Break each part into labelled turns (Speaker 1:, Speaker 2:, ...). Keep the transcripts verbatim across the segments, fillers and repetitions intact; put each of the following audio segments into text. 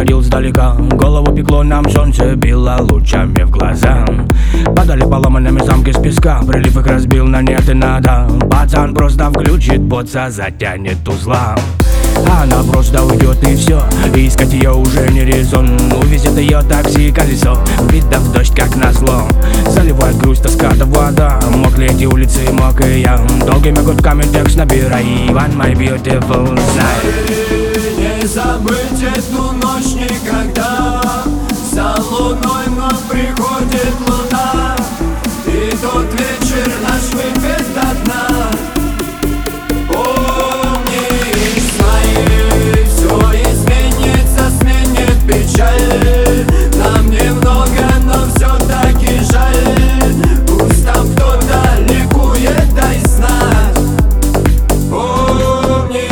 Speaker 1: подходил сдалека. Голову пекло, нам солнце било лучами в глаза. Падали поломанными замки с песка, прилив их разбил на нет и надо. Пацан просто включит боца, затянет узла. Она просто уйдет и все, искать ее уже не резон. Увезет ее такси колесо, видав дождь как назло. Заливает грусть, тоска да вода, мокли эти улицы, мок и я. Долгими гудками текст набирай, One my beautiful night.
Speaker 2: Не забыть эту ночь никогда. За луной вновь приходит луна, и тот вечер наш выпит до дна. Нам немного, но все-таки жаль. Пусть там кто-то ликует, дай знать. Помни.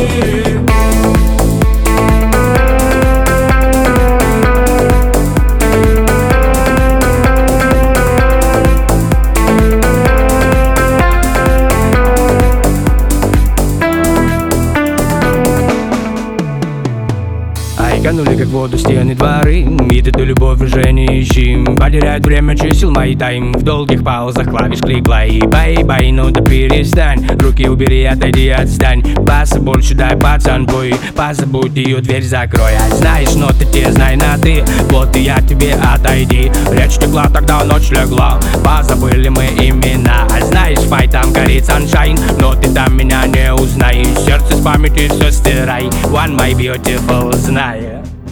Speaker 1: Канули как в воду стены дворы, и ты эту любовь уже не ищи. Потеряет время чисел мои тайм, в долгих паузах клавиш клик-плей. Бай-бай, ну да перестань, руки убери, отойди, отстань. Баса больше дай, пацан твой, позабудь ее, дверь закрой. А знаешь, но ты те знай на ты, вот и я тебе отойди. Речь текла, тогда ночь легла, позабыли мы имена. А знаешь, фай, там горит саншайн, но ты там меня не узнаешь. Сердце с памяти все стирай, One my beautiful знай.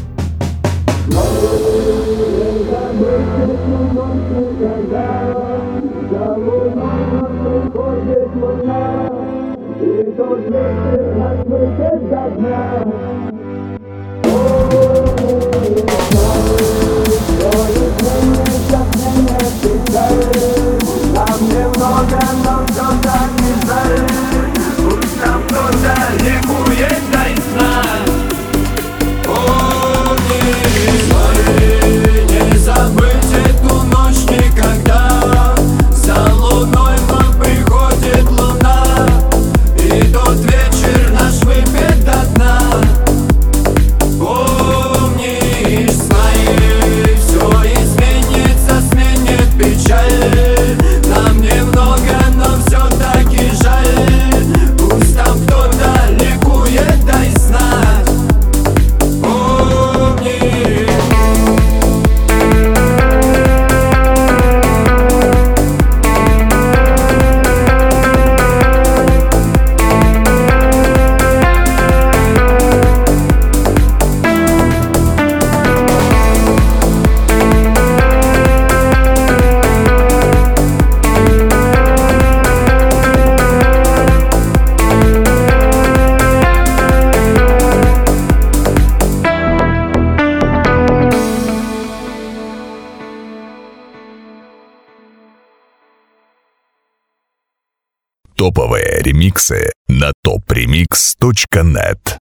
Speaker 2: Нам немного, но все-таки жаль. Пусть там кто-то ликует, дай знать. Помни, не забыть эту ночь никогда. За луной вновь приходит луна, и тот вечер наш выпит до дна. Помни, знай, все изменится, сменит печаль. Нам немного, но все-таки жаль. Пусть там кто-то ликует, дай знать. Помни.
Speaker 3: Топовые ремиксы на топ ремикс точка нет.